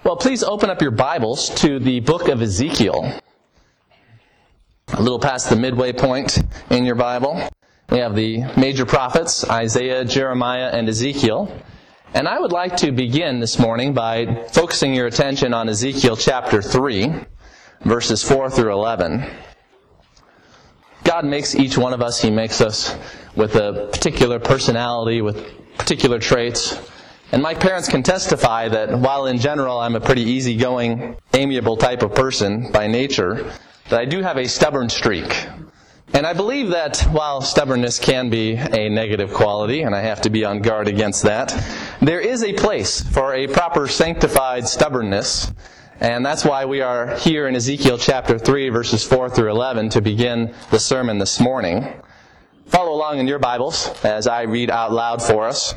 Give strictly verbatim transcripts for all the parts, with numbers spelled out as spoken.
Well, please open up your Bibles to the book of Ezekiel. A little past the midway point in your Bible, we have the major prophets, Isaiah, Jeremiah, and Ezekiel. And I would like to begin this morning by focusing your attention on Ezekiel chapter three, verses four through eleven. God makes each one of us. He makes us with a particular personality, with particular traits. And my parents can testify that while in general I'm a pretty easygoing, amiable type of person by nature, that I do have a stubborn streak. And I believe that while stubbornness can be a negative quality, and I have to be on guard against that, there is a place for a proper sanctified stubbornness. And that's why we are here in Ezekiel chapter three, verses four through eleven, to begin the sermon this morning. Follow along in your Bibles as I read out loud for us.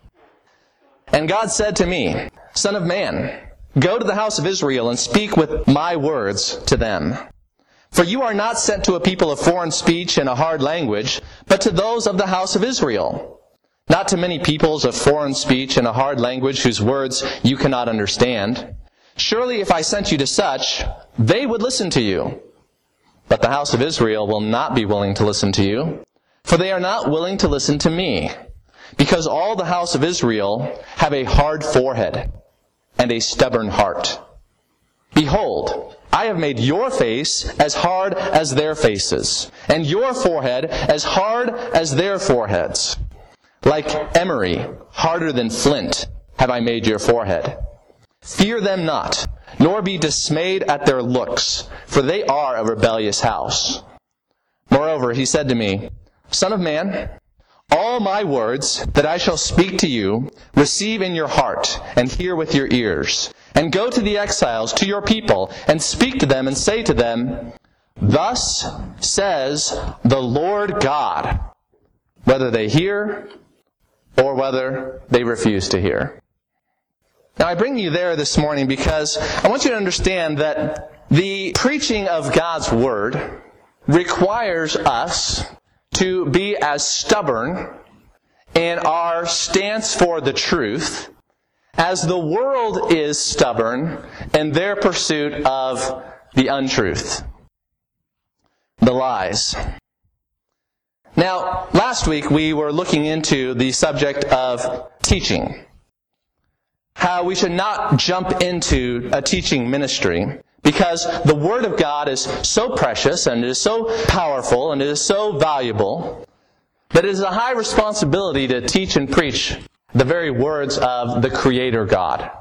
And God said to me, Son of man, go to the house of Israel and speak with my words to them. For you are not sent to a people of foreign speech and a hard language, but to those of the house of Israel. Not to many peoples of foreign speech and a hard language whose words you cannot understand. Surely if I sent you to such, they would listen to you. But the house of Israel will not be willing to listen to you, for they are not willing to listen to me. Because all the house of Israel have a hard forehead and a stubborn heart. Behold, I have made your face as hard as their faces, and your forehead as hard as their foreheads. Like emery, harder than flint, have I made your forehead. Fear them not, nor be dismayed at their looks, for they are a rebellious house. Moreover, he said to me, Son of man, all my words that I shall speak to you, receive in your heart, and hear with your ears. And go to the exiles, to your people, and speak to them, and say to them, Thus says the Lord God, whether they hear or whether they refuse to hear. Now I bring you there this morning because I want you to understand that the preaching of God's Word requires us to be as stubborn in our stance for the truth as the world is stubborn in their pursuit of the untruth, the lies. Now, last week we were looking into the subject of teaching. How we should not jump into a teaching ministry because the Word of God is so precious and it is so powerful and it is so valuable that it is a high responsibility to teach and preach the very words of the Creator God.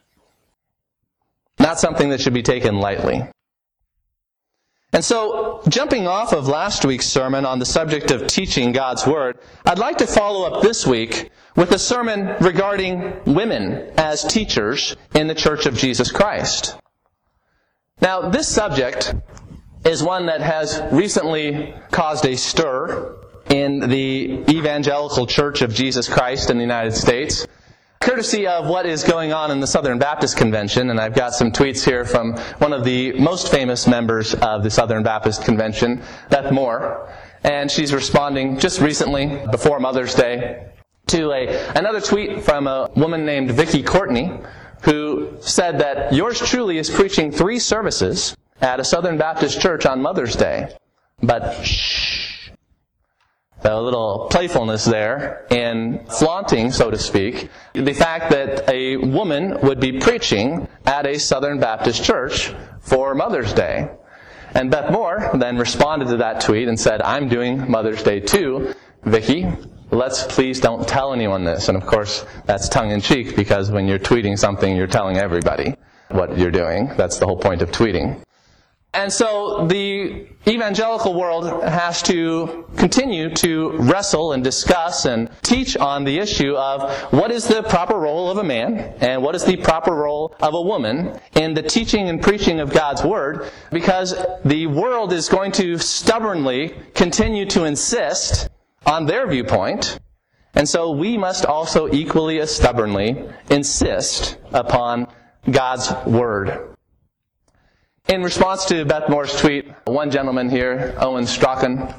Not something that should be taken lightly. And so, jumping off of last week's sermon on the subject of teaching God's Word, I'd like to follow up this week with a sermon regarding women as teachers in the Church of Jesus Christ. Now, this subject is one that has recently caused a stir in the Evangelical Church of Jesus Christ in the United States, courtesy of what is going on in the Southern Baptist Convention. And I've got some tweets here from one of the most famous members of the Southern Baptist Convention, Beth Moore. And she's responding just recently, before Mother's Day, to a another tweet from a woman named Vicki Courtney, who said that yours truly is preaching three services at a Southern Baptist church on Mother's Day. But shh. A little playfulness there in flaunting, so to speak, the fact that a woman would be preaching at a Southern Baptist church for Mother's Day. And Beth Moore then responded to that tweet and said, I'm doing Mother's Day too, Vicki. Let's please don't tell anyone this. And of course, that's tongue-in-cheek because when you're tweeting something, you're telling everybody what you're doing. That's the whole point of tweeting. And so the evangelical world has to continue to wrestle and discuss and teach on the issue of what is the proper role of a man and what is the proper role of a woman in the teaching and preaching of God's Word, because the world is going to stubbornly continue to insist on their viewpoint, and so we must also equally as stubbornly insist upon God's Word. In response to Beth Moore's tweet, one gentleman here, Owen Strachan,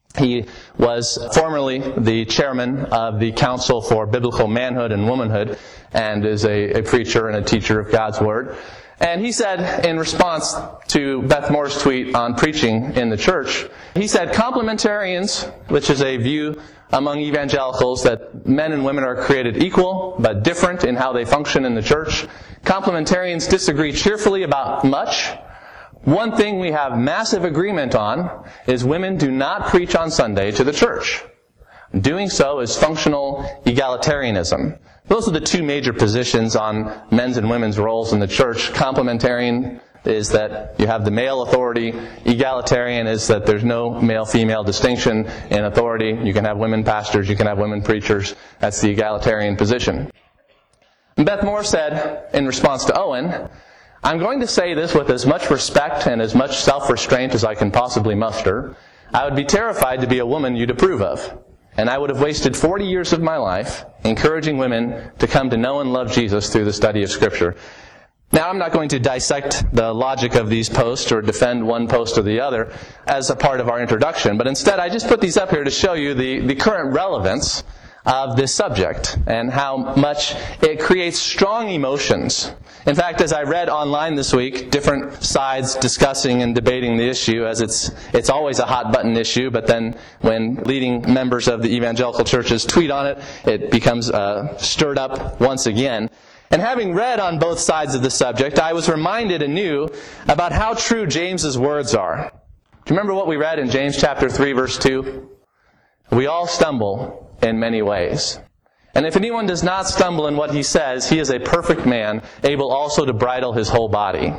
He was formerly the chairman of the Council for Biblical Manhood and Womanhood, and is a, a preacher and a teacher of God's Word. And he said, in response to Beth Moore's tweet on preaching in the church, he said, complementarians, which is a view among evangelicals that men and women are created equal, but different in how they function in the church. Complementarians disagree cheerfully about much. One thing we have massive agreement on is women do not preach on Sunday to the church. Doing so is functional egalitarianism. Those are the two major positions on men's and women's roles in the church. Complementarian is that you have the male authority. Egalitarian is that there's no male-female distinction in authority. You can have women pastors, you can have women preachers. That's the egalitarian position. And Beth Moore said, in response to Owen, I'm going to say this with as much respect and as much self-restraint as I can possibly muster. I would be terrified to be a woman you'd approve of. And I would have wasted forty years of my life encouraging women to come to know and love Jesus through the study of Scripture. Now, I'm not going to dissect the logic of these posts or defend one post or the other as a part of our introduction, but instead I just put these up here to show you the, the current relevance of this subject and how much it creates strong emotions. In fact, as I read online this week, different sides discussing and debating the issue, as it's it's always a hot-button issue, but then when leading members of the evangelical churches tweet on it, it becomes uh, stirred up once again. And having read on both sides of the subject, I was reminded anew about how true James's words are. Do you remember what we read in James chapter three, verse two? We all stumble in many ways. And if anyone does not stumble in what he says, he is a perfect man, able also to bridle his whole body.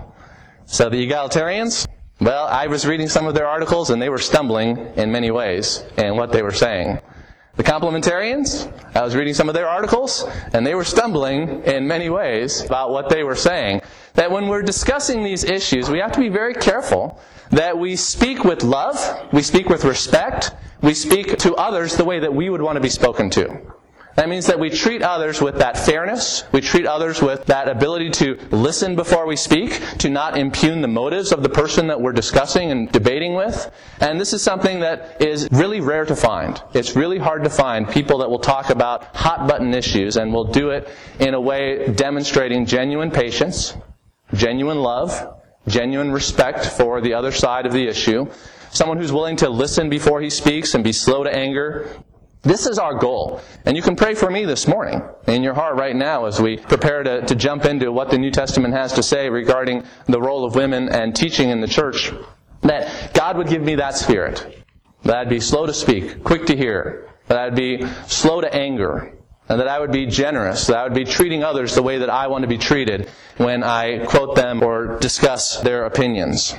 So the egalitarians, well, I was reading some of their articles, and they were stumbling in many ways in what they were saying. The complementarians, I was reading some of their articles, and they were stumbling in many ways about what they were saying. That when we're discussing these issues, we have to be very careful that we speak with love, we speak with respect, we speak to others the way that we would want to be spoken to. That means that we treat others with that fairness, we treat others with that ability to listen before we speak, to not impugn the motives of the person that we're discussing and debating with. And this is something that is really rare to find. It's really hard to find people that will talk about hot-button issues and will do it in a way demonstrating genuine patience, genuine love, genuine respect for the other side of the issue, someone who's willing to listen before he speaks and be slow to anger. This is our goal. And you can pray for me this morning in your heart right now as we prepare to, to jump into what the New Testament has to say regarding the role of women and teaching in the church, that God would give me that spirit, that I'd be slow to speak, quick to hear, that I'd be slow to anger, and that I would be generous, that I would be treating others the way that I want to be treated when I quote them or discuss their opinions.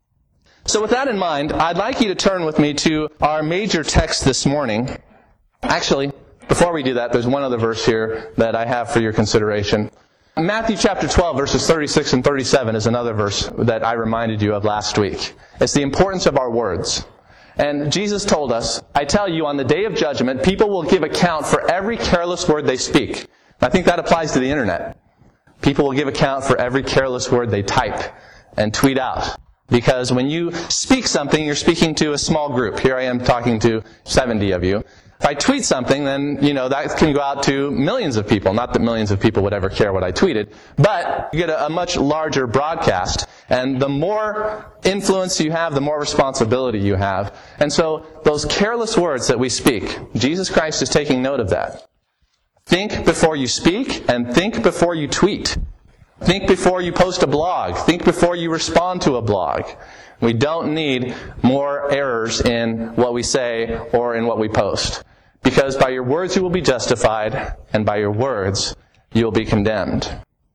So with that in mind, I'd like you to turn with me to our major text this morning. Actually, before we do that, there's one other verse here that I have for your consideration. Matthew chapter twelve, verses thirty-six and thirty-seven is another verse that I reminded you of last week. It's the importance of our words. And Jesus told us, I tell you, on the day of judgment, people will give account for every careless word they speak. I think that applies to the internet. People will give account for every careless word they type and tweet out. Because when you speak something, you're speaking to a small group. Here I am talking to seventy of you. If I tweet something, then, you know, that can go out to millions of people. Not that millions of people would ever care what I tweeted, but you get a, a much larger broadcast. And the more influence you have, the more responsibility you have. And so, those careless words that we speak, Jesus Christ is taking note of that. Think before you speak, and think before you tweet. Think before you post a blog. Think before you respond to a blog. We don't need more errors in what we say or in what we post. Because by your words you will be justified, and by your words you will be condemned.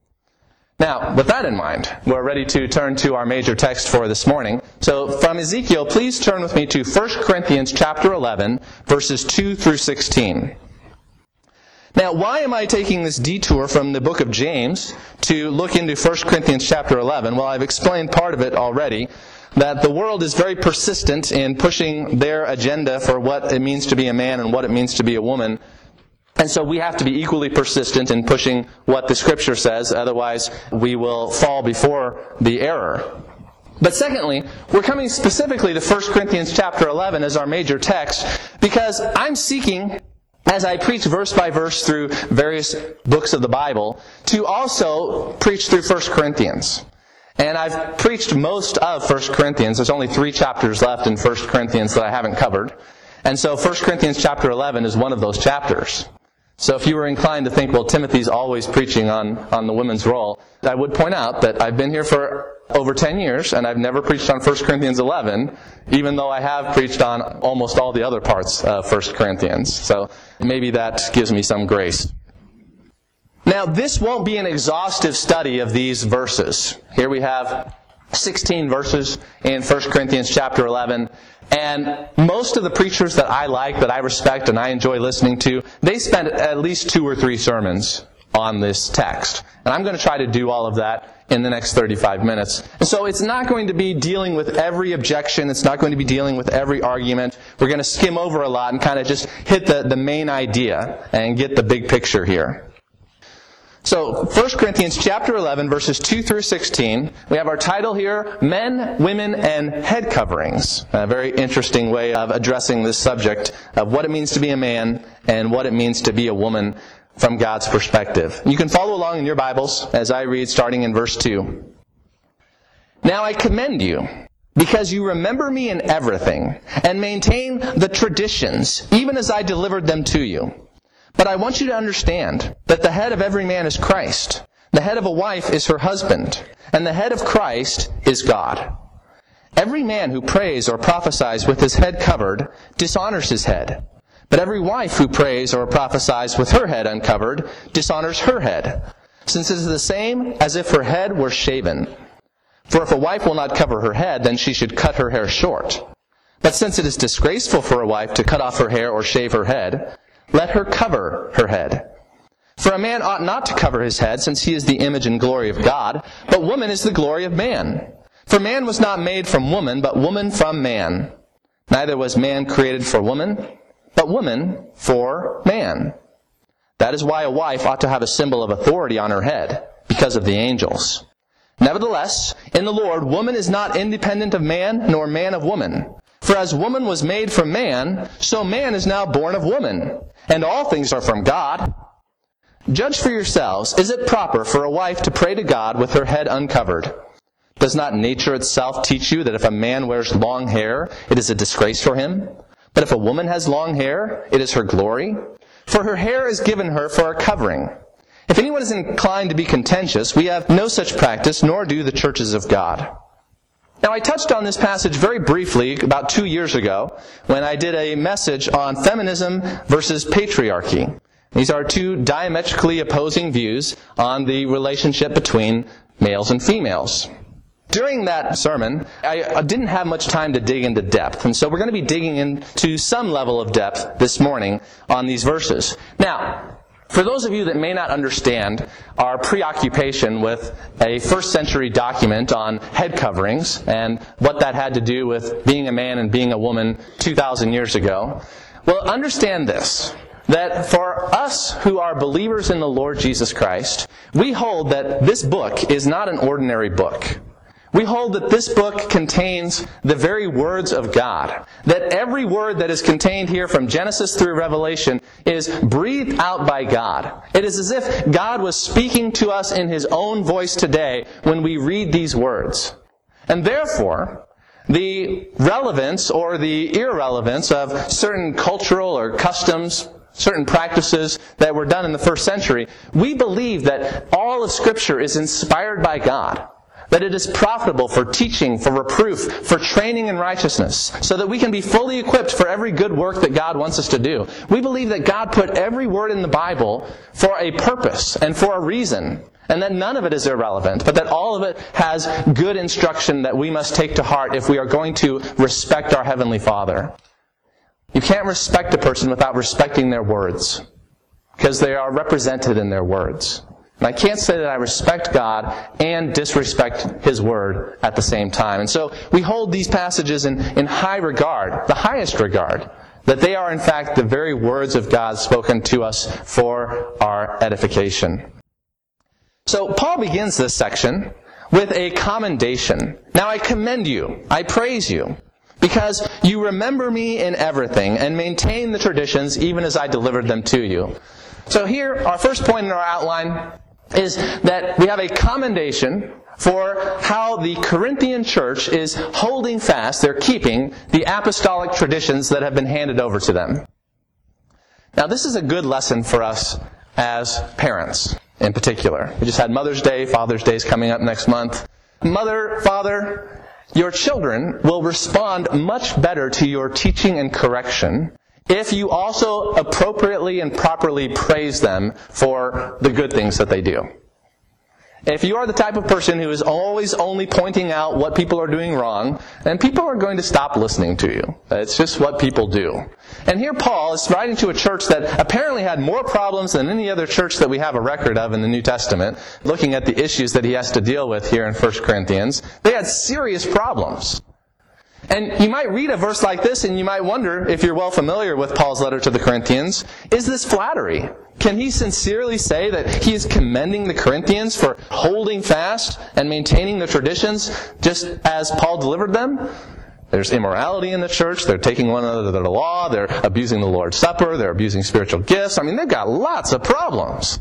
Now, with that in mind, we're ready to turn to our major text for this morning. So, from Ezekiel, please turn with me to First Corinthians chapter eleven, verses two through sixteen. Now, why am I taking this detour from the book of James to look into First Corinthians chapter eleven? Well, I've explained part of it already, that the world is very persistent in pushing their agenda for what it means to be a man and what it means to be a woman. And so we have to be equally persistent in pushing what the Scripture says, otherwise we will fall before the error. But secondly, we're coming specifically to First Corinthians chapter eleven as our major text because I'm seeking, as I preach verse by verse through various books of the Bible, to also preach through First Corinthians. And I've preached most of First Corinthians. There's only three chapters left in First Corinthians that I haven't covered. And so First Corinthians chapter eleven is one of those chapters. So if you were inclined to think, well, Timothy's always preaching on, on the women's role, I would point out that I've been here for over ten years, and I've never preached on First Corinthians eleven, even though I have preached on almost all the other parts of First Corinthians. So maybe that gives me some grace. Now, this won't be an exhaustive study of these verses. Here we have sixteen verses in First Corinthians chapter eleven. And most of the preachers that I like, that I respect, and I enjoy listening to, they spend at least two or three sermons on this text. And I'm going to try to do all of that in the next thirty-five minutes. And so it's not going to be dealing with every objection. It's not going to be dealing with every argument. We're going to skim over a lot and kind of just hit the, the main idea and get the big picture here. So, First Corinthians chapter eleven, verses two through sixteen, we have our title here, Men, Women, and Head Coverings. A very interesting way of addressing this subject of what it means to be a man and what it means to be a woman from God's perspective. You can follow along in your Bibles as I read starting in verse two. Now I commend you, because you remember me in everything, and maintain the traditions, even as I delivered them to you. But I want you to understand that the head of every man is Christ. The head of a wife is her husband, and the head of Christ is God. Every man who prays or prophesies with his head covered dishonors his head. But every wife who prays or prophesies with her head uncovered dishonors her head, since it is the same as if her head were shaven. For if a wife will not cover her head, then she should cut her hair short. But since it is disgraceful for a wife to cut off her hair or shave her head, let her cover her head. For a man ought not to cover his head, since he is the image and glory of God, but woman is the glory of man. For man was not made from woman, but woman from man. Neither was man created for woman, but woman for man. That is why a wife ought to have a symbol of authority on her head, because of the angels. Nevertheless, in the Lord, woman is not independent of man, nor man of woman. For as woman was made from man, so man is now born of woman. And all things are from God. Judge for yourselves, is it proper for a wife to pray to God with her head uncovered? Does not nature itself teach you that if a man wears long hair, it is a disgrace for him? But if a woman has long hair, it is her glory? For her hair is given her for a covering. If anyone is inclined to be contentious, we have no such practice, nor do the churches of God. Now, I touched on this passage very briefly about two years ago when I did a message on feminism versus patriarchy. These are two diametrically opposing views on the relationship between males and females. During that sermon, I didn't have much time to dig into depth, and so we're going to be digging into some level of depth this morning on these verses. Now, for those of you that may not understand our preoccupation with a first century document on head coverings and what that had to do with being a man and being a woman two thousand years ago, well, understand this, that for us who are believers in the Lord Jesus Christ, we hold that this book is not an ordinary book. We hold that this book contains the very words of God. That every word that is contained here from Genesis through Revelation is breathed out by God. It is as if God was speaking to us in His own voice today when we read these words. And therefore, the relevance or the irrelevance of certain cultural or customs, certain practices that were done in the first century, we believe that all of Scripture is inspired by God. That it is profitable for teaching, for reproof, for training in righteousness, so that we can be fully equipped for every good work that God wants us to do. We believe that God put every word in the Bible for a purpose and for a reason, and that none of it is irrelevant, but that all of it has good instruction that we must take to heart if we are going to respect our Heavenly Father. You can't respect a person without respecting their words, because they are represented in their words. And I can't say that I respect God and disrespect His Word at the same time. And so we hold these passages in, in high regard, the highest regard, that they are in fact the very words of God spoken to us for our edification. So Paul begins this section with a commendation. Now I commend you, I praise you, because you remember me in everything and maintain the traditions even as I delivered them to you. So here, our first point in our outline is that we have a commendation for how the Corinthian church is holding fast, they're keeping the apostolic traditions that have been handed over to them. Now this is a good lesson for us as parents in particular. We just had Mother's Day, Father's Day is coming up next month. Mother, father, your children will respond much better to your teaching and correction if you also appropriately and properly praise them for the good things that they do. If you are the type of person who is always only pointing out what people are doing wrong, then people are going to stop listening to you. It's just what people do. And here Paul is writing to a church that apparently had more problems than any other church that we have a record of in the New Testament, looking at the issues that he has to deal with here in First Corinthians. They had serious problems. And you might read a verse like this and you might wonder, if you're well familiar with Paul's letter to the Corinthians, is this flattery? Can he sincerely say that he is commending the Corinthians for holding fast and maintaining the traditions just as Paul delivered them? There's immorality in the church. They're taking one another to the law. They're abusing the Lord's Supper. They're abusing spiritual gifts. I mean, they've got lots of problems.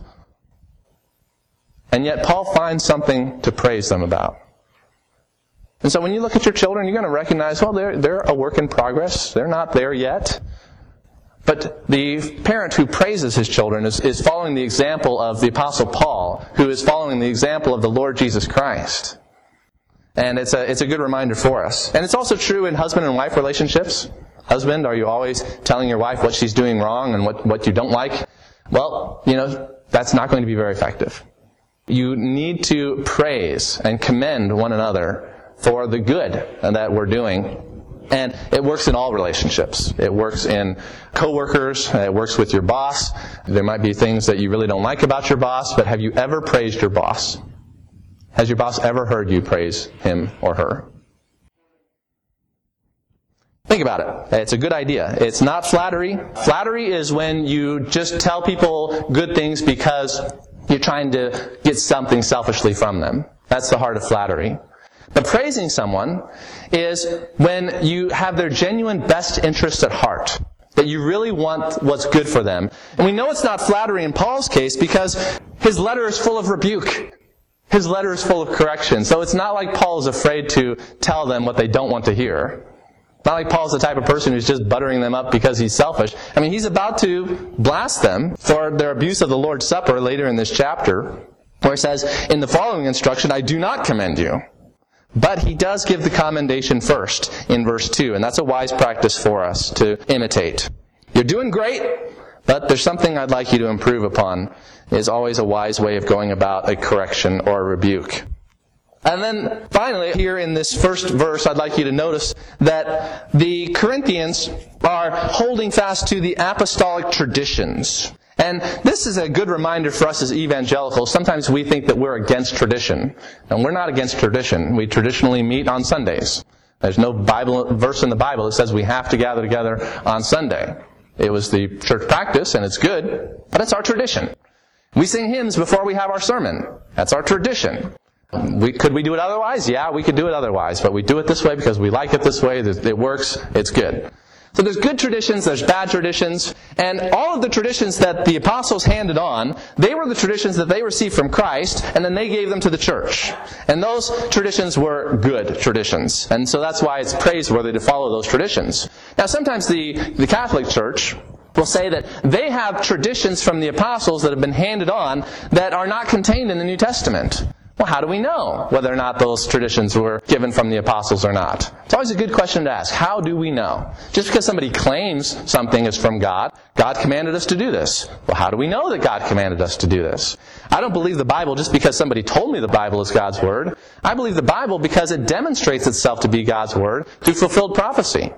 And yet Paul finds something to praise them about. And so when you look at your children, you're going to recognize, well, they're, they're a work in progress. They're not there yet. But the parent who praises his children is, is following the example of the Apostle Paul, who is following the example of the Lord Jesus Christ. And it's a, it's a good reminder for us. And it's also true in husband and wife relationships. Husband, are you always telling your wife what she's doing wrong and what, what you don't like? Well, you know, that's not going to be very effective. You need to praise and commend one another for the good that we're doing. And it works in all relationships. It works in coworkers. It works with your boss. There might be things that you really don't like about your boss, but have you ever praised your boss? Has your boss ever heard you praise him or her? Think about it. It's a good idea. It's not flattery. Flattery is when you just tell people good things because you're trying to get something selfishly from them. That's the heart of flattery. But praising someone is when you have their genuine best interest at heart, that you really want what's good for them. And we know it's not flattery in Paul's case because his letter is full of rebuke. His letter is full of correction. So it's not like Paul is afraid to tell them what they don't want to hear. Not like Paul's the type of person who's just buttering them up because he's selfish. I mean, he's about to blast them for their abuse of the Lord's Supper later in this chapter, where he says, in the following instruction, I do not commend you. But he does give the commendation first in verse two, and that's a wise practice for us to imitate. You're doing great, but there's something I'd like you to improve upon, is always a wise way of going about a correction or a rebuke. And then finally, here in this first verse, I'd like you to notice that the Corinthians are holding fast to the apostolic traditions. And this is a good reminder for us as evangelicals. Sometimes we think that we're against tradition. And we're not against tradition. We traditionally meet on Sundays. There's no Bible verse in the Bible that says we have to gather together on Sunday. It was the church practice, and it's good, but it's our tradition. We sing hymns before we have our sermon. That's our tradition. We, could we do it otherwise? Yeah, we could do it otherwise, but we do it this way because we like it this way. It works. It's good. So there's good traditions, there's bad traditions, and all of the traditions that the apostles handed on, they were the traditions that they received from Christ, and then they gave them to the church. And those traditions were good traditions. And so that's why it's praiseworthy to follow those traditions. Now sometimes the, the Catholic Church will say that they have traditions from the apostles that have been handed on that are not contained in the New Testament. Well, how do we know whether or not those traditions were given from the apostles or not? It's always a good question to ask. How do we know? Just because somebody claims something is from God, God commanded us to do this. Well, how do we know that God commanded us to do this? I don't believe the Bible just because somebody told me the Bible is God's Word. I believe the Bible because it demonstrates itself to be God's Word through fulfilled prophecy.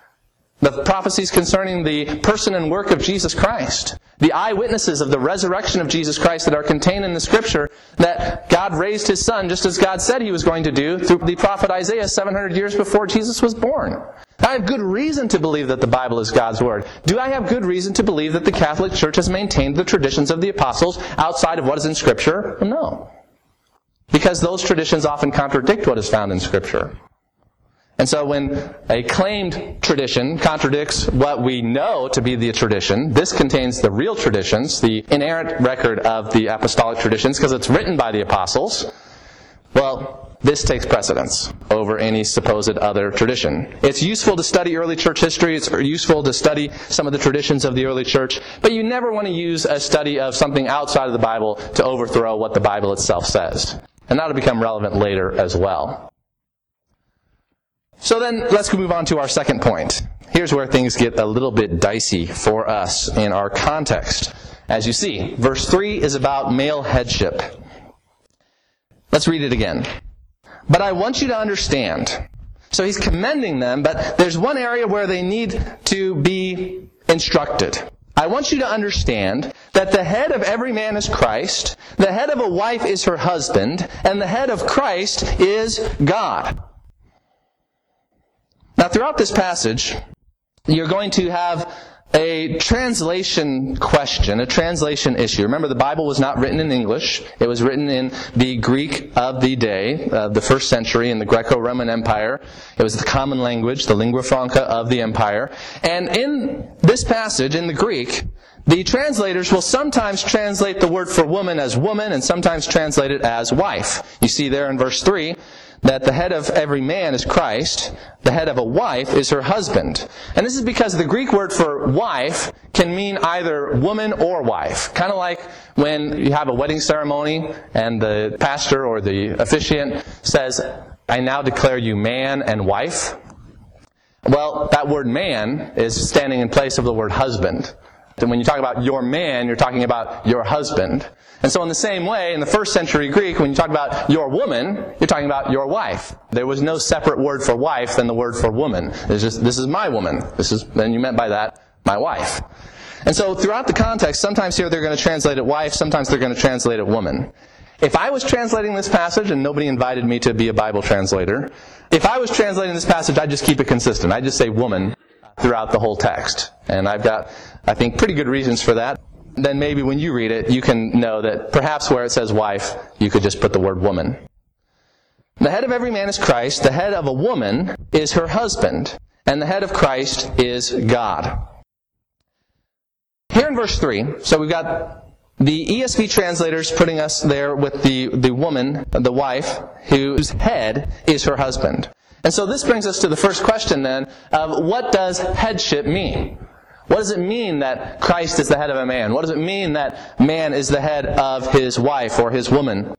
The prophecies concerning the person and work of Jesus Christ. The eyewitnesses of the resurrection of Jesus Christ that are contained in the Scripture, that God raised His Son just as God said He was going to do through the prophet Isaiah seven hundred years before Jesus was born. I have good reason to believe that the Bible is God's Word. Do I have good reason to believe that the Catholic Church has maintained the traditions of the apostles outside of what is in Scripture? No. because those traditions often contradict what is found in Scripture. And so when a claimed tradition contradicts what we know to be the tradition, this contains the real traditions, the inerrant record of the apostolic traditions, because it's written by the apostles, well, this takes precedence over any supposed other tradition. It's useful to study early church history. It's useful to study some of the traditions of the early church. But you never want to use a study of something outside of the Bible to overthrow what the Bible itself says. And that'll become relevant later as well. So then, let's move on to our second point. Here's where things get a little bit dicey for us in our context. As you see, verse three is about male headship. Let's read it again. But I want you to understand. So he's commending them, but there's one area where they need to be instructed. I want you to understand that the head of every man is Christ, the head of a wife is her husband, and the head of Christ is God. Now, throughout this passage, you're going to have a translation question, a translation issue. Remember, the Bible was not written in English. It was written in the Greek of the day, of the first century in the Greco-Roman Empire. It was the common language, the lingua franca of the empire. And in this passage, in the Greek, the translators will sometimes translate the word for woman as woman and sometimes translate it as wife. You see there in verse three, that the head of every man is Christ, the head of a wife is her husband. And this is because the Greek word for wife can mean either woman or wife. Kind of like when you have a wedding ceremony and the pastor or the officiant says, I now declare you man and wife. Well, that word man is standing in place of the word husband. And when you talk about your man, you're talking about your husband. And so in the same way, in the first century Greek, when you talk about your woman, you're talking about your wife. There was no separate word for wife than the word for woman. It's just, this is my woman. This is, and you meant by that, my wife. And so throughout the context, sometimes here they're going to translate it wife, sometimes they're going to translate it woman. If I was translating this passage, and nobody invited me to be a Bible translator, if I was translating this passage, I'd just keep it consistent. I'd just say woman throughout the whole text. And I've got, I think, pretty good reasons for that. Then maybe when you read it, you can know that perhaps where it says wife, you could just put the word woman. The head of every man is Christ, the head of a woman is her husband, and the head of Christ is God. Here in verse three, so we've got the E S V translators putting us there with the, the woman, the wife, whose head is her husband. And so this brings us to the first question then of what does headship mean? What does it mean that Christ is the head of a man? What does it mean that man is the head of his wife or his woman?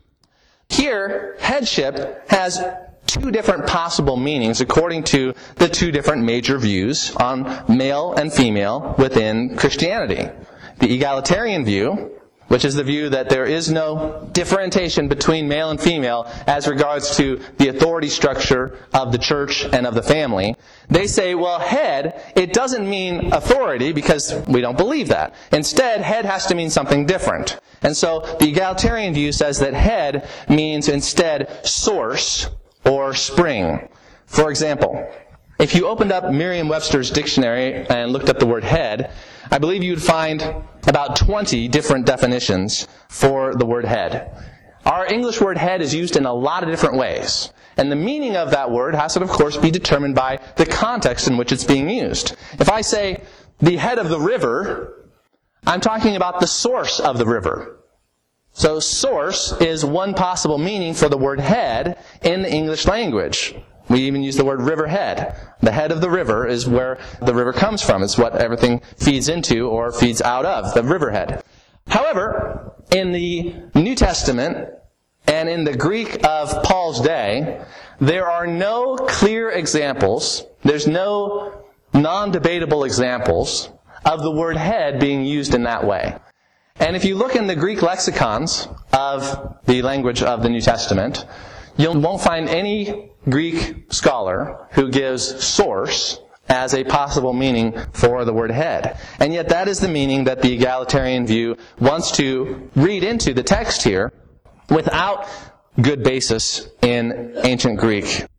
Here, headship has two different possible meanings according to the two different major views on male and female within Christianity. The egalitarian view, which is the view that there is no differentiation between male and female as regards to the authority structure of the church and of the family. They say, well, head, it doesn't mean authority because we don't believe that. Instead, head has to mean something different. And so the egalitarian view says that head means instead source or spring. For example, if you opened up Merriam-Webster's dictionary and looked up the word head, I believe you'd find about twenty different definitions for the word head. Our English word head is used in a lot of different ways. And the meaning of that word has to, of course, be determined by the context in which it's being used. If I say the head of the river, I'm talking about the source of the river. So source is one possible meaning for the word head in the English language. We even use the word riverhead. The head of the river is where the river comes from. It's what everything feeds into or feeds out of, the riverhead. However, in the New Testament and in the Greek of Paul's day, there are no clear examples, there's no non-debatable examples of the word head being used in that way. And if you look in the Greek lexicons of the language of the New Testament, you won't find any Greek scholar who gives source as a possible meaning for the word head. And yet that is the meaning that the egalitarian view wants to read into the text here without good basis in ancient Greek.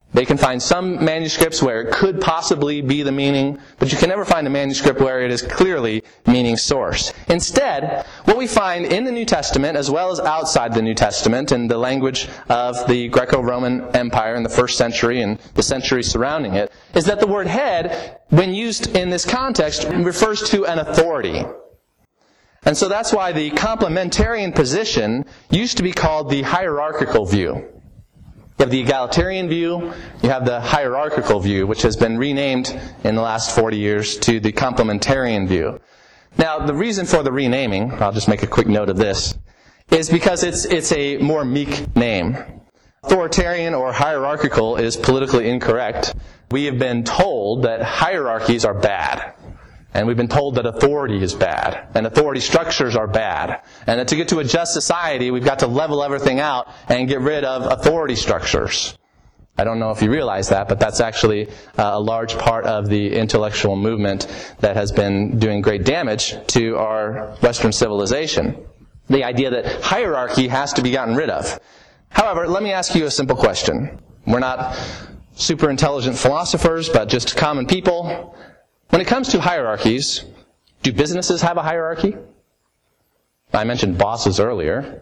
They can find some manuscripts where it could possibly be the meaning, but you can never find a manuscript where it is clearly meaning source. Instead, what we find in the New Testament, as well as outside the New Testament, in the language of the Greco-Roman Empire in the first century and the centuries surrounding it, is that the word head, when used in this context, refers to an authority. And so that's why the complementarian position used to be called the hierarchical view. You have the egalitarian view, you have the hierarchical view, which has been renamed in the last forty years to the complementarian view. Now, the reason for the renaming, I'll just make a quick note of this, is because it's it's a more meek name. Authoritarian or hierarchical is politically incorrect. We have been told that hierarchies are bad. And we've been told that authority is bad, and authority structures are bad, and that to get to a just society, we've got to level everything out and get rid of authority structures. I don't know if you realize that, but that's actually a large part of the intellectual movement that has been doing great damage to our Western civilization. The idea that hierarchy has to be gotten rid of. However, let me ask you a simple question. We're not super intelligent philosophers, but just common people. When it comes to hierarchies, do businesses have a hierarchy? I mentioned bosses earlier.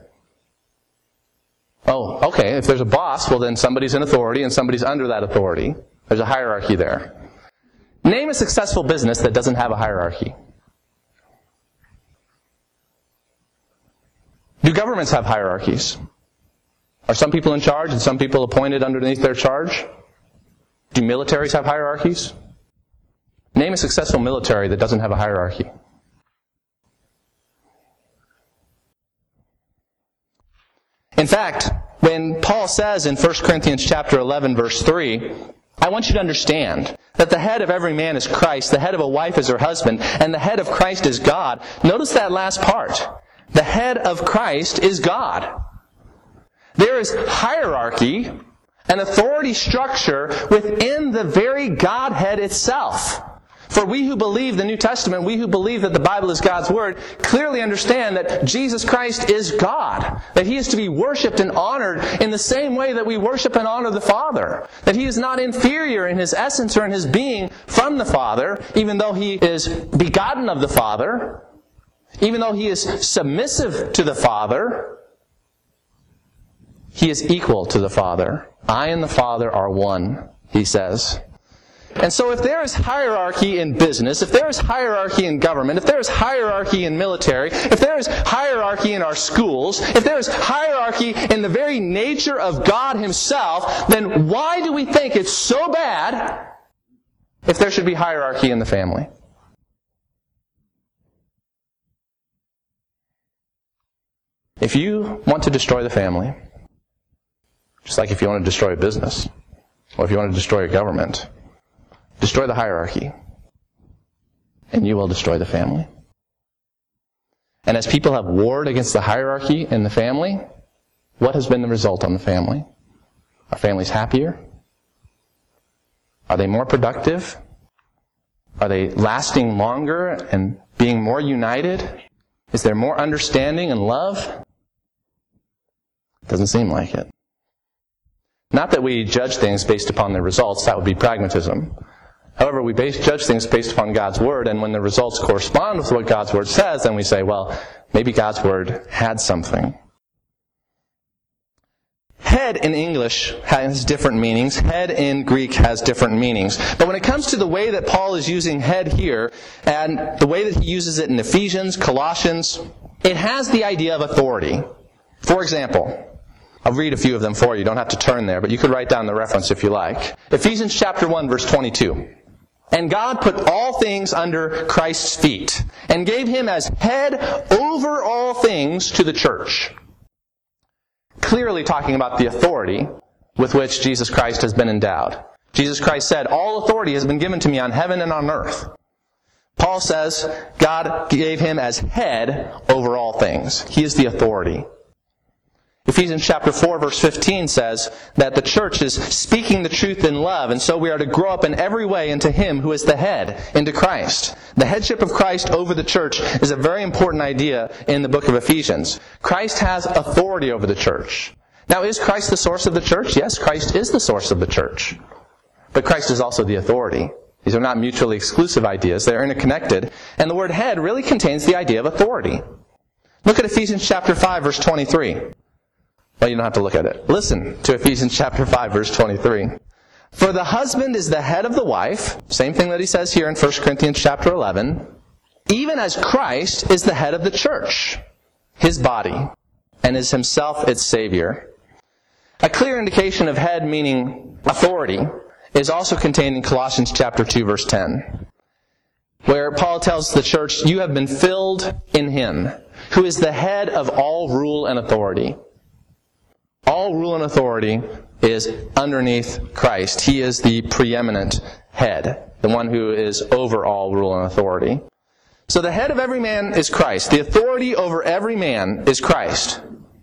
Oh, okay, if there's a boss, well then somebody's in authority and somebody's under that authority. There's a hierarchy there. Name a successful business that doesn't have a hierarchy. Do governments have hierarchies? Are some people in charge and some people appointed underneath their charge? Do militaries have hierarchies? Name a successful military that doesn't have a hierarchy. In fact, when Paul says in First Corinthians chapter eleven, verse three, I want you to understand that the head of every man is Christ, the head of a wife is her husband, and the head of Christ is God. Notice that last part. The head of Christ is God. There is hierarchy, an authority structure within the very Godhead itself. For we who believe the New Testament, we who believe that the Bible is God's Word, clearly understand that Jesus Christ is God. That He is to be worshipped and honored in the same way that we worship and honor the Father. That He is not inferior in His essence or in His being from the Father, even though He is begotten of the Father, even though He is submissive to the Father, He is equal to the Father. I and the Father are one, He says. And so if there is hierarchy in business, if there is hierarchy in government, if there is hierarchy in military, if there is hierarchy in our schools, if there is hierarchy in the very nature of God Himself, then why do we think it's so bad if there should be hierarchy in the family? If you want to destroy the family, just like if you want to destroy a business, or if you want to destroy a government, destroy the hierarchy, and you will destroy the family. And as people have warred against the hierarchy in the family, what has been the result on the family? Are families happier? Are they more productive? Are they lasting longer and being more united? Is there more understanding and love? Doesn't seem like it. Not that we judge things based upon the results, that would be pragmatism. However, we base, judge things based upon God's Word, and when the results correspond with what God's Word says, then we say, well, maybe God's Word had something. Head in English has different meanings. Head in Greek has different meanings. But when it comes to the way that Paul is using head here, and the way that he uses it in Ephesians, Colossians, it has the idea of authority. For example, I'll read a few of them for you. You don't have to turn there, but you could write down the reference if you like. Ephesians chapter one, verse twenty-two. And God put all things under Christ's feet, and gave Him as head over all things to the church. Clearly talking about the authority with which Jesus Christ has been endowed. Jesus Christ said, all authority has been given to me on heaven and on earth. Paul says, God gave Him as head over all things. He is the authority. Ephesians chapter four, verse fifteen says that the church is speaking the truth in love, and so we are to grow up in every way into Him who is the head, into Christ. The headship of Christ over the church is a very important idea in the book of Ephesians. Christ has authority over the church. Now, is Christ the source of the church? Yes, Christ is the source of the church. But Christ is also the authority. These are not mutually exclusive ideas. They're interconnected. And the word head really contains the idea of authority. Look at Ephesians chapter five, verse twenty-three. Well, you don't have to look at it. Listen to Ephesians chapter five, verse twenty-three. For the husband is the head of the wife, same thing that he says here in First Corinthians chapter eleven, even as Christ is the head of the church, his body, and is himself its Savior. A clear indication of head meaning authority is also contained in Colossians chapter two, verse ten, where Paul tells the church, you have been filled in him, who is the head of all rule and authority. All rule and authority is underneath Christ. He is the preeminent head, the one who is over all rule and authority. So the head of every man is Christ. The authority over every man is Christ.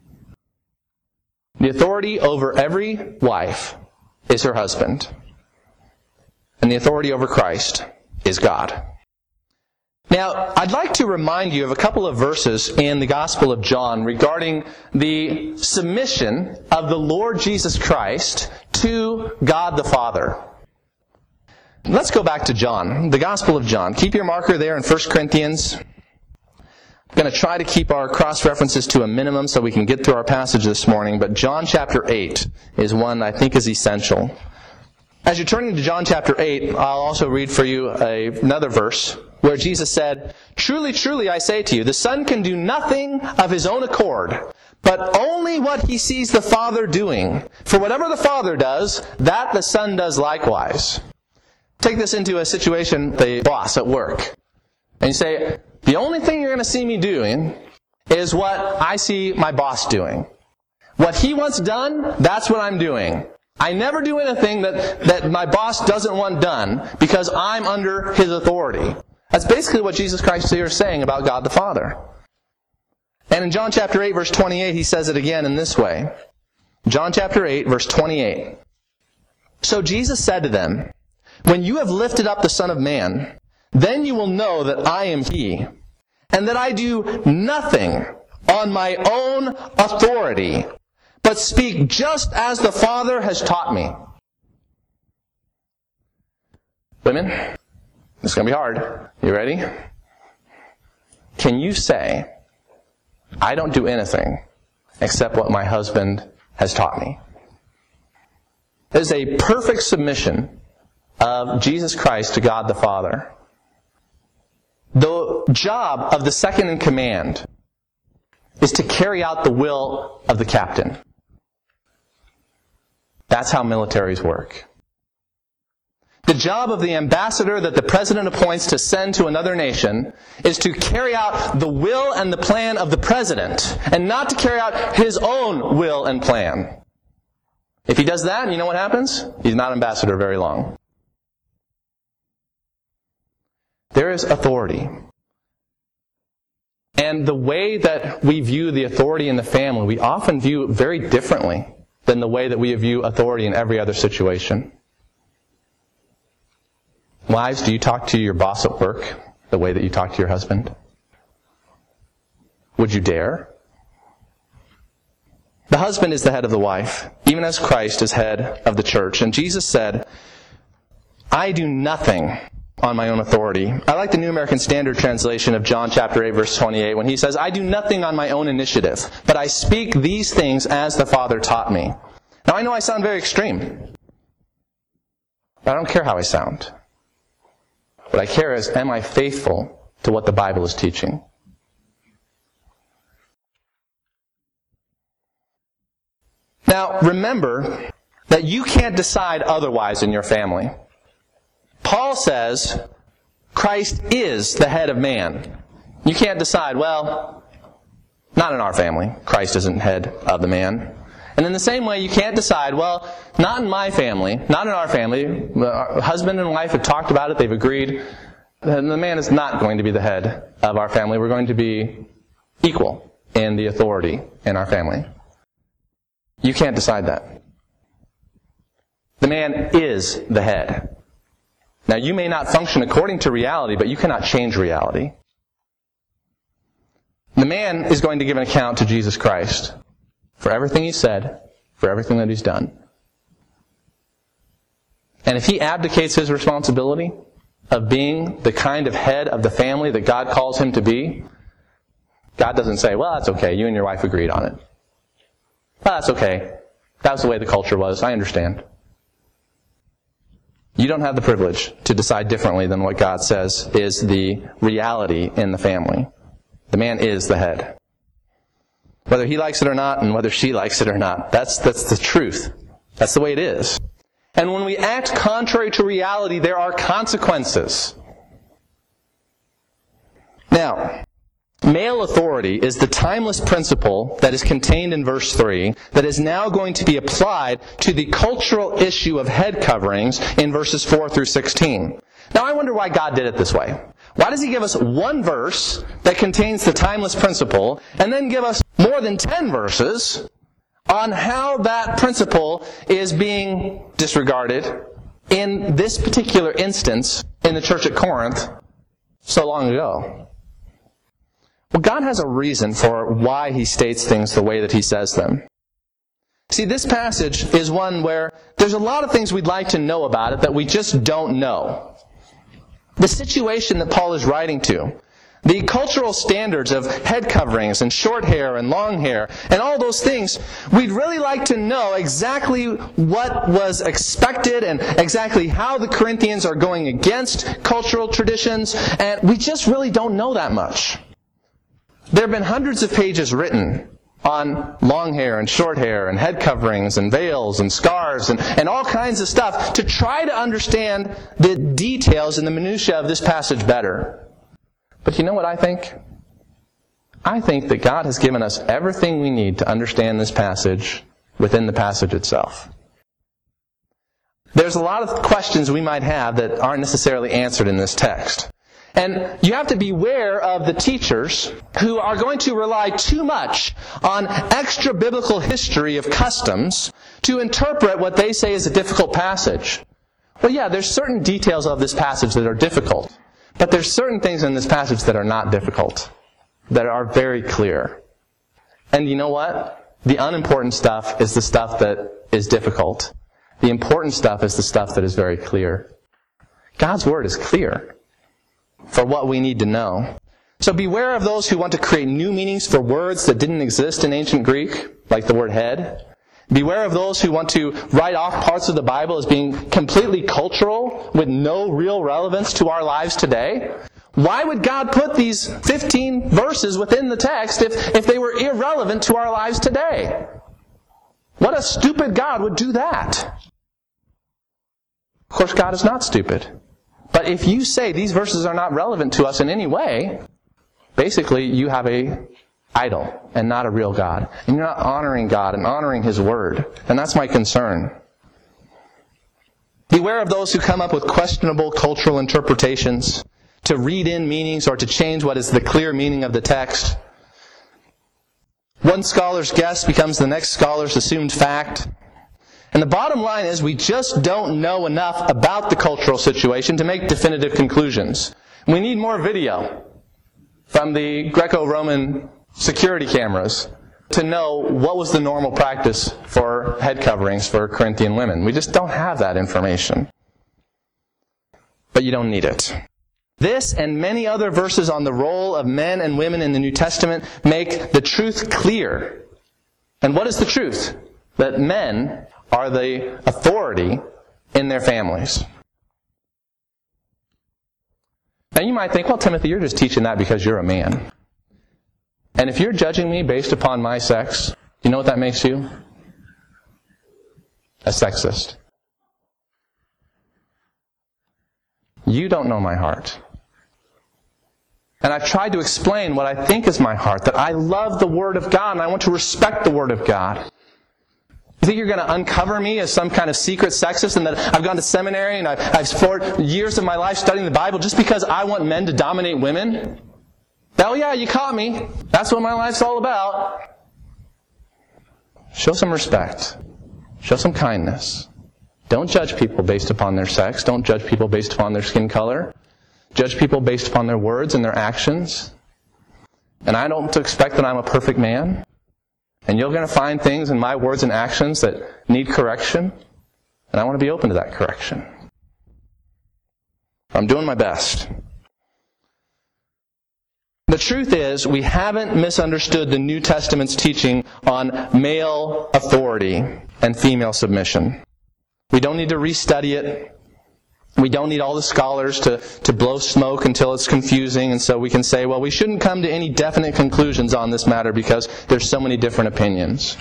The authority over every wife is her husband. And the authority over Christ is God. Now, I'd like to remind you of a couple of verses in the Gospel of John regarding the submission of the Lord Jesus Christ to God the Father. Let's go back to John, the Gospel of John. Keep your marker there in First Corinthians. I'm going to try to keep our cross-references to a minimum so we can get through our passage this morning, but John chapter eight is one I think is essential. As you're turning to John chapter eight, I'll also read for you a, another verse where Jesus said, truly, truly, I say to you, the Son can do nothing of his own accord, but only what he sees the Father doing. For whatever the Father does, that the Son does likewise. Take this into a situation with a boss at work. And you say, the only thing you're going to see me doing is what I see my boss doing. What he wants done, that's what I'm doing. I never do anything that, that my boss doesn't want done because I'm under his authority. That's basically what Jesus Christ here is saying about God the Father. And in John chapter eight, verse twenty-eight, he says it again in this way. John chapter eight, verse twenty-eight. So Jesus said to them, when you have lifted up the Son of Man, then you will know that I am he, and that I do nothing on my own authority, but speak just as the Father has taught me. Women, this is going to be hard. You ready? Can you say, I don't do anything except what my husband has taught me? It is a perfect submission of Jesus Christ to God the Father. The job of the second in command is to carry out the will of the captain. That's how militaries work. The job of the ambassador that the president appoints to send to another nation is to carry out the will and the plan of the president, and not to carry out his own will and plan. If he does that, you know what happens? He's not ambassador very long. There is authority. And the way that we view the authority in the family, we often view very differently than the way that we view authority in every other situation. Wives, do you talk to your boss at work the way that you talk to your husband? Would you dare? The husband is the head of the wife, even as Christ is head of the church. And Jesus said, I do nothing on my own authority. I like the New American Standard translation of John chapter eight, verse twenty-eight, when he says, I do nothing on my own initiative, but I speak these things as the Father taught me. Now, I know I sound very extreme, but I don't care how I sound. What I care is, am I faithful to what the Bible is teaching? Now, remember that you can't decide otherwise in your family. Paul says Christ is the head of man. You can't decide, well, not in our family. Christ isn't head of the man. And in the same way, you can't decide, well, not in my family, not in our family. Our husband and wife have talked about it, they've agreed. And the man is not going to be the head of our family. We're going to be equal in the authority in our family. You can't decide that. The man is the head. Now, you may not function according to reality, but you cannot change reality. The man is going to give an account to Jesus Christ for everything he said for everything that he's done. And if he abdicates his responsibility of being the kind of head of the family that God calls him to be, God doesn't say, well, that's okay, you and your wife agreed on it. Well, that's okay. That was the way the culture was. I understand. You don't have the privilege to decide differently than what God says is the reality in the family. The man is the head. Whether he likes it or not, and whether she likes it or not, that's, that's the truth. That's the way it is. And when we act contrary to reality, there are consequences. Now, male authority is the timeless principle that is contained in verse three that is now going to be applied to the cultural issue of head coverings in verses four through sixteen. Now, I wonder why God did it this way. Why does he give us one verse that contains the timeless principle and then give us more than ten verses on how that principle is being disregarded in this particular instance in the church at Corinth so long ago? Well, God has a reason for why he states things the way that he says them. See, this passage is one where there's a lot of things we'd like to know about it that we just don't know. The situation that Paul is writing to, the cultural standards of head coverings and short hair and long hair and all those things, we'd really like to know exactly what was expected and exactly how the Corinthians are going against cultural traditions, and we just really don't know that much. There have been hundreds of pages written on long hair and short hair and head coverings and veils and scarves and, and all kinds of stuff to try to understand the details and the minutiae of this passage better. But you know what I think? I think that God has given us everything we need to understand this passage within the passage itself. There's a lot of questions we might have that aren't necessarily answered in this text. And you have to beware of the teachers who are going to rely too much on extra biblical history of customs to interpret what they say is a difficult passage. Well, yeah, there's certain details of this passage that are difficult. But there's certain things in this passage that are not difficult, that are very clear. And you know what? The unimportant stuff is the stuff that is difficult. The important stuff is the stuff that is very clear. God's Word is clear for what we need to know. So beware of those who want to create new meanings for words that didn't exist in ancient Greek, like the word head. Beware of those who want to write off parts of the Bible as being completely cultural with no real relevance to our lives today. Why would God put these fifteen verses within the text if, if they were irrelevant to our lives today? What a stupid God would do that. Of course, God is not stupid. But if you say these verses are not relevant to us in any way, basically you have a idol and not a real God. And you're not honoring God and honoring His Word. And that's my concern. Beware of those who come up with questionable cultural interpretations to read in meanings or to change what is the clear meaning of the text. One scholar's guess becomes the next scholar's assumed fact. And the bottom line is we just don't know enough about the cultural situation to make definitive conclusions. We need more video from the Greco-Roman security cameras to know what was the normal practice for head coverings for Corinthian women. We just don't have that information. But you don't need it. This and many other verses on the role of men and women in the New Testament make the truth clear. And what is the truth? That men are the authority in their families. Now you might think, well, Timothy, you're just teaching that because you're a man. And if you're judging me based upon my sex, you know what that makes you? A sexist. You don't know my heart. And I've tried to explain what I think is my heart, that I love the Word of God and I want to respect the Word of God. You think you're going to uncover me as some kind of secret sexist and that I've gone to seminary and I've, I've spent years of my life studying the Bible just because I want men to dominate women? Oh yeah, you caught me. That's what my life's all about. Show some respect. Show some kindness. Don't judge people based upon their sex. Don't judge people based upon their skin color. Judge people based upon their words and their actions. And I don't expect that I'm a perfect man. And you're going to find things in my words and actions that need correction. And I want to be open to that correction. I'm doing my best. The truth is, we haven't misunderstood the New Testament's teaching on male authority and female submission. We don't need to restudy it. We don't need all the scholars to, to blow smoke until it's confusing, and so we can say, well, we shouldn't come to any definite conclusions on this matter because there's so many different opinions.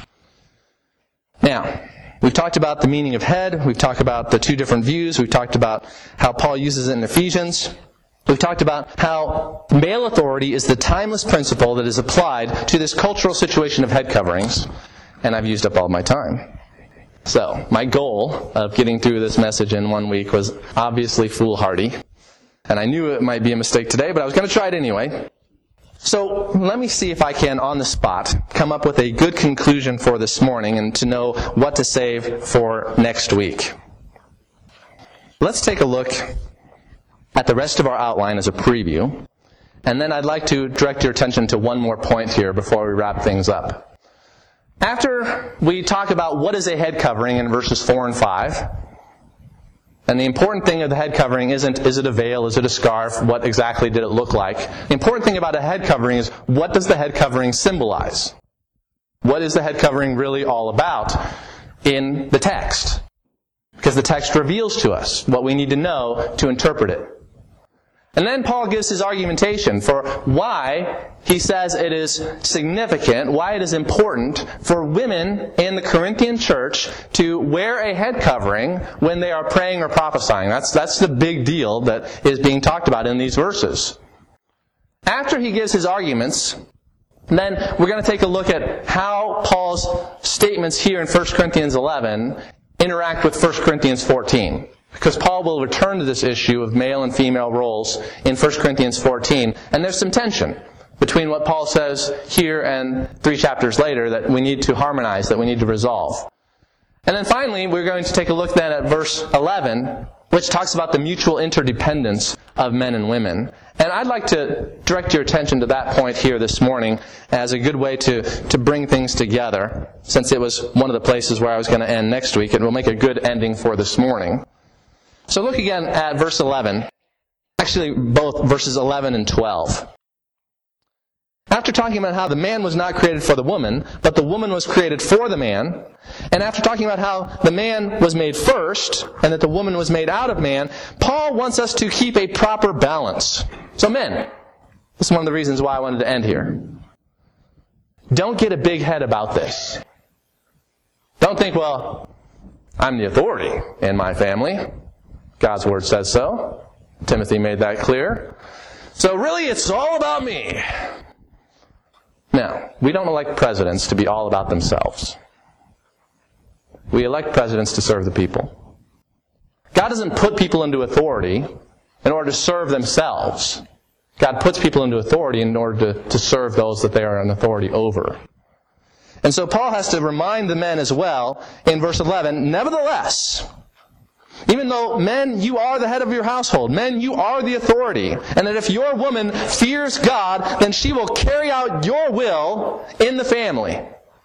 Now, we've talked about the meaning of head. We've talked about the two different views. We've talked about how Paul uses it in Ephesians. We've talked about how male authority is the timeless principle that is applied to this cultural situation of head coverings. And I've used up all my time. So, my goal of getting through this message in one week was obviously foolhardy. And I knew it might be a mistake today, but I was going to try it anyway. So, let me see if I can, on the spot, come up with a good conclusion for this morning and to know what to save for next week. Let's take a look at the rest of our outline as a preview. And then I'd like to direct your attention to one more point here before we wrap things up. After we talk about what is a head covering in verses four and five, and the important thing of the head covering isn't, is it a veil, is it a scarf, what exactly did it look like? The important thing about a head covering is, what does the head covering symbolize? What is the head covering really all about in the text? Because the text reveals to us what we need to know to interpret it. And then Paul gives his argumentation for why he says it is significant, why it is important for women in the Corinthian church to wear a head covering when they are praying or prophesying. That's, that's the big deal that is being talked about in these verses. After he gives his arguments, then we're going to take a look at how Paul's statements here in First Corinthians eleven interact with First Corinthians fourteen. Because Paul will return to this issue of male and female roles in First Corinthians fourteen. And there's some tension between what Paul says here and three chapters later that we need to harmonize, that we need to resolve. And then finally, we're going to take a look then at verse eleven, which talks about the mutual interdependence of men and women. And I'd like to direct your attention to that point here this morning as a good way to, to bring things together, since it was one of the places where I was going to end next week, and we'll make a good ending for this morning. So look again at verse eleven. Actually, both verses eleven and twelve. After talking about how the man was not created for the woman, but the woman was created for the man, and after talking about how the man was made first, and that the woman was made out of man, Paul wants us to keep a proper balance. So men, this is one of the reasons why I wanted to end here. Don't get a big head about this. Don't think, well, I'm the authority in my family. God's Word says so. Timothy made that clear. So really, it's all about me. Now, we don't elect presidents to be all about themselves. We elect presidents to serve the people. God doesn't put people into authority in order to serve themselves. God puts people into authority in order to, to serve those that they are in authority over. And so Paul has to remind the men as well in verse eleven, nevertheless, even though, men, you are the head of your household. Men, you are the authority. And that if your woman fears God, then she will carry out your will in the family.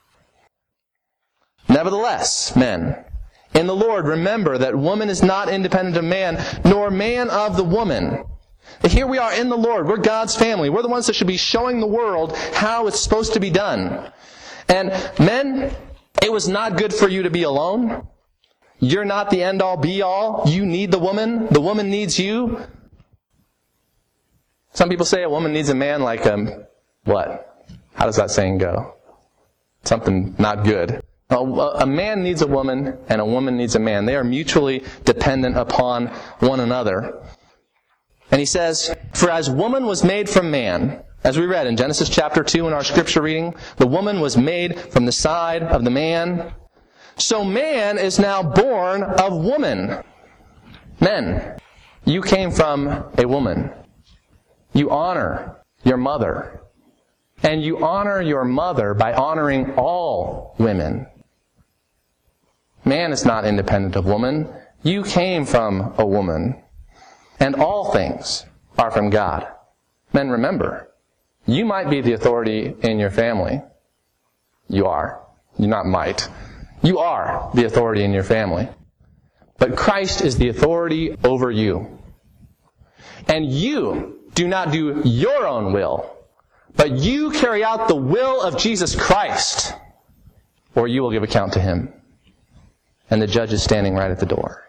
Nevertheless, men, in the Lord, remember that woman is not independent of man, nor man of the woman. Here we are in the Lord. We're God's family. We're the ones that should be showing the world how it's supposed to be done. And men, it was not good for you to be alone. You're not the end-all, be-all. You need the woman. The woman needs you. Some people say a woman needs a man like, um, what? How does that saying go? Something not good. A man needs a woman, and a woman needs a man. They are mutually dependent upon one another. And he says, for as woman was made from man, as we read in Genesis chapter two in our scripture reading, the woman was made from the side of the man. So man is now born of woman. Men, you came from a woman. You honor your mother. And you honor your mother by honoring all women. Man is not independent of woman. You came from a woman. And all things are from God. Men, remember, you might be the authority in your family, You are. You're not might. You are the authority in your family. But Christ is the authority over you. And you do not do your own will, but you carry out the will of Jesus Christ, or you will give account to Him. And the judge is standing right at the door.